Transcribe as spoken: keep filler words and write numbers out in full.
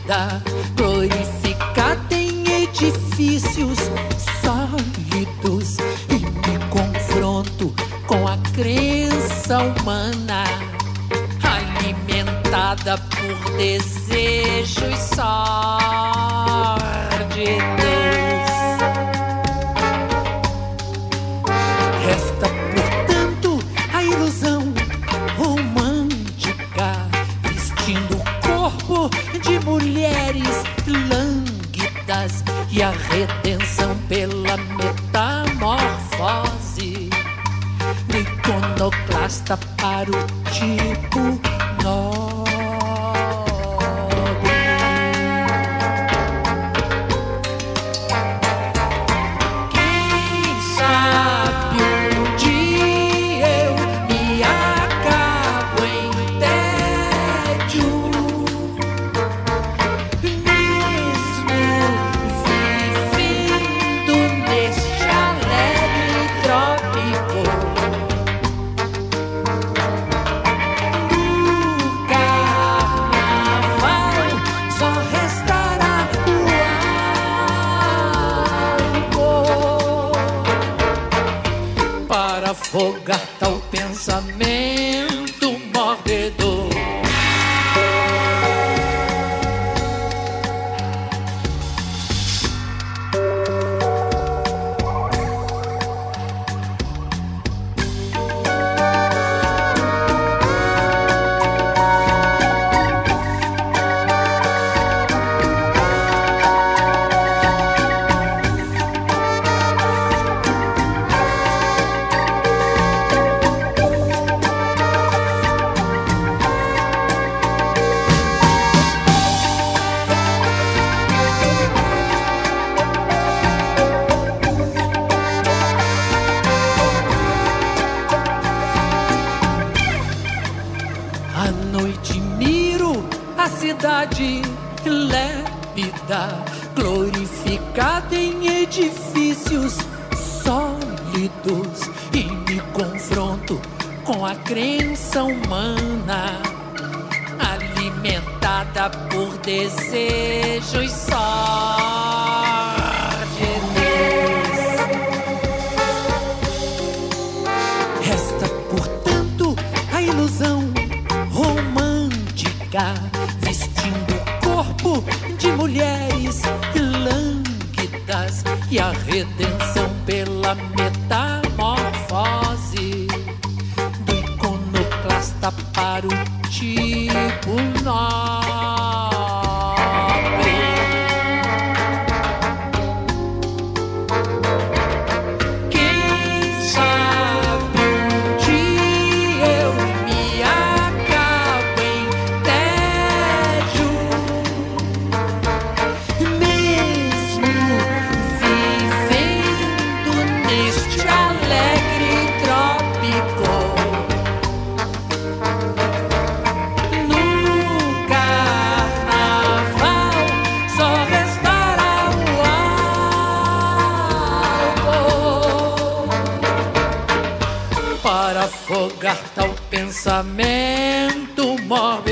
lépida, glorificada em edifícios sólidos, e me confronto com a crença humana, alimentada por desejos sórdidos. Resta, portanto, a ilusão romântica, vestindo o corpo de mulheres lânguidas, e a redenção pela metamorfose do iconoclasta para o tipo nobre. Quem sabe um dia eu me acabo em tédio, mesmo vivendo neste alegre trópico. Afogar tal pensamento mórbido. À noite miro a cidade lépida, glorificada em edifícios sólidos, e me confronto com a crença humana, alimentada por desejos sórdidos. Resta, portanto, a ilusão romântica, vestindo o corpo de mulheres lânguidas, e a redenção pela metamorfose do iconoclasta para o tipo nobre. Quem sabe um dia eu me acabo em tédio, mesmo vivendo neste alegre trópico. No carnaval só restará o álcool para afogar tal pensamento mórbido.